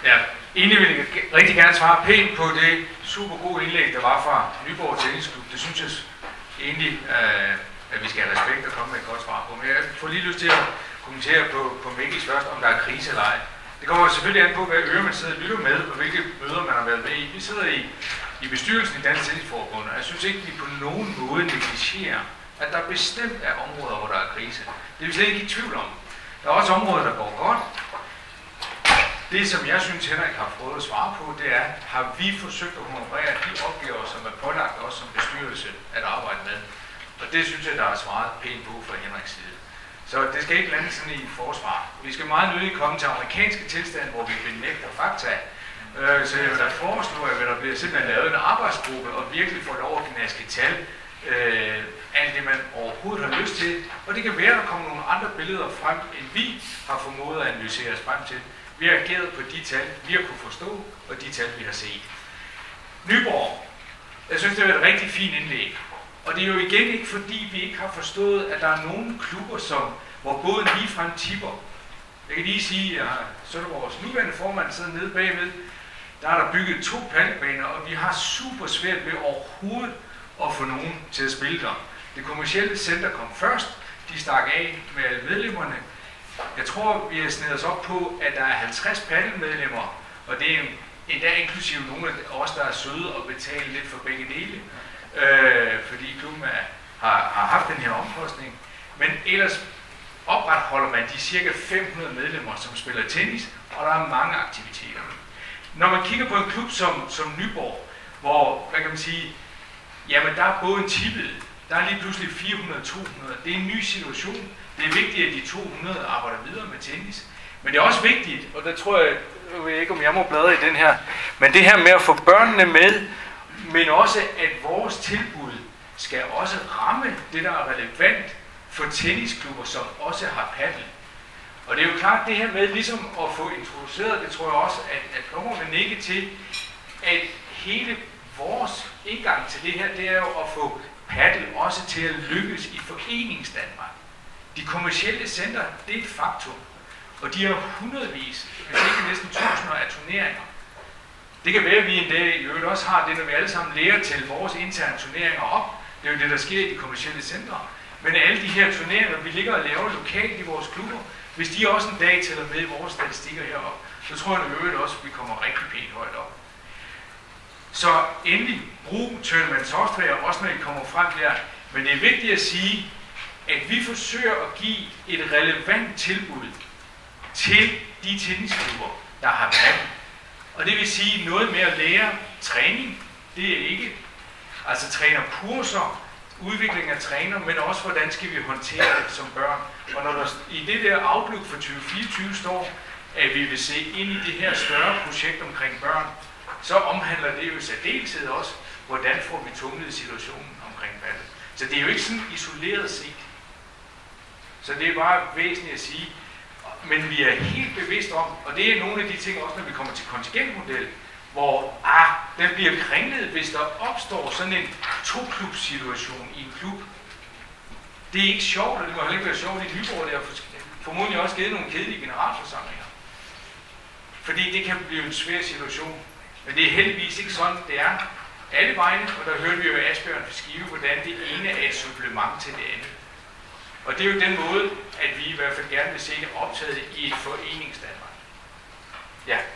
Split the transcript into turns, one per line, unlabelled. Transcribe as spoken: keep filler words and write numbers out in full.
Ja, egentlig vil jeg rigtig gerne svare pænt på det super gode indlæg, der var fra Nyborg Tennisklub. Det synes jeg egentlig, øh, at vi skal have respekt og komme med et godt svar på. Men jeg får lige lyst til at kommentere på, på Mikkels først, om der er krise eller ej. Det kommer selvfølgelig an på, hvad øre man sidder og lytter med, og hvilke møder man har været med i. Vi sidder i, i bestyrelsen i Dansk Tennisforbund, og jeg synes ikke, at vi på nogen måde negligerer, at der bestemt er områder, hvor der er krise. Det er vi slet ikke i tvivl om. Der er også områder, der går godt. Det, som jeg synes, Henrik har prøvet at svare på, det er, har vi forsøgt at honorere de opgaver, som er pålagt os som bestyrelse at arbejde med. Og det synes jeg, der er svaret pænt på fra Henriks side. Så det skal ikke lande sådan i forsvar. Vi skal meget nødigt komme til amerikanske tilstande, hvor vi benægter fakta. Så jeg vil da foreslå, at der bliver simpelthen lavet en arbejdsgruppe og virkelig får lov at gnaske tal. Øh, alt det, man overhovedet har lyst til. Og det kan være, at der kommer nogle andre billeder frem, end vi har formået at analysere os frem til. Vi har ageret på de tal, vi har kunne forstå, og de tal, vi har set. Nyborg. Jeg synes, det var et rigtig fint indlæg. Og det er jo igen ikke, fordi vi ikke har forstået, at der er nogle klubber, som, hvor båden ligefrem tipper. Jeg kan lige sige, at så er der vores nuværende formand sidder nede bagved. Der er der bygget to paddelbaner, og vi har super svært ved overhovedet at få nogen til at spille der. Det kommercielle center kom først. De stak af med alle medlemmerne. Jeg tror, vi har snedet os op på, at der er halvtreds paddelmedlemmer, og det er endda inklusive nogle af os, der er søde og betale lidt for begge dele, øh, fordi klubben er, har, har haft den her omkostning. Men ellers opretholder man de cirka fem hundrede medlemmer, som spiller tennis, og der er mange aktiviteter. Når man kigger på en klub som, som Nyborg, hvor, hvad kan man sige, jamen der er både en tippet, der er lige pludselig fire hundrede til to hundrede, det er en ny situation. Det er vigtigt, at de to hundrede arbejder videre med tennis. Men det er også vigtigt, og der tror jeg, jeg ved ikke, om jeg må bladre i den her, men det her med at få børnene med, men også, at vores tilbud skal også ramme det, der er relevant for tennisklubber, som også har paddel. Og det er jo klart det her med ligesom at få introduceret, det tror jeg også, at, at kommer man ikke til, at hele vores indgang til det her, det er jo at få paddel også til at lykkes i foreningsdanmark. De kommercielle center, det er et faktum, og de har hundredvis, hvis ikke næsten tusinder af turneringer. Det kan være, at vi en dag i øvrigt også har det, når vi alle sammen lærer til vores interne turneringer op. Det er jo det, der sker i de kommercielle centre. Men alle de her turneringer, vi ligger og laver lokalt i vores klubber, hvis de også en dag tæller med i vores statistikker heroppe, så tror jeg i øvrigt også, at vi kommer rigtig pænt højt op. Så endelig, brug tournament software, også når I kommer frem der. Men det er vigtigt at sige, at vi forsøger at give et relevant tilbud til de tennisklubber, der har paddel. Og det vil sige noget med at lære træning, det er ikke. Altså trænerkurser, udvikling af træner, men også hvordan skal vi håndtere det som børn. Og når der i det der outlook for tyve fireogtyve står, at vi vil se ind i det her større projekt omkring børn, så omhandler det jo i særdeleshed også, hvordan får vi tumlet situationen omkring paddel. Så det er jo ikke sådan isoleret set. Så det er bare væsentligt at sige, men vi er helt bevidste om, og det er nogle af de ting også, når vi kommer til kontingentmodel, hvor ah, den bliver kringlet, hvis der opstår sådan en to-klub-situation i en klub. Det er ikke sjovt, og det må heller ikke være sjovt i Nyborg, der har formodentlig også givet nogle kedelige generalforsamlinger. Fordi det kan blive en svær situation. Men det er heldigvis ikke sådan, det er alle vegne, og der hørte vi jo Asbjørn for Skive, hvordan det ene er et supplement til det andet. Og det er jo den måde, at vi i hvert fald gerne vil se det optaget i et foreningsdanmark. Ja.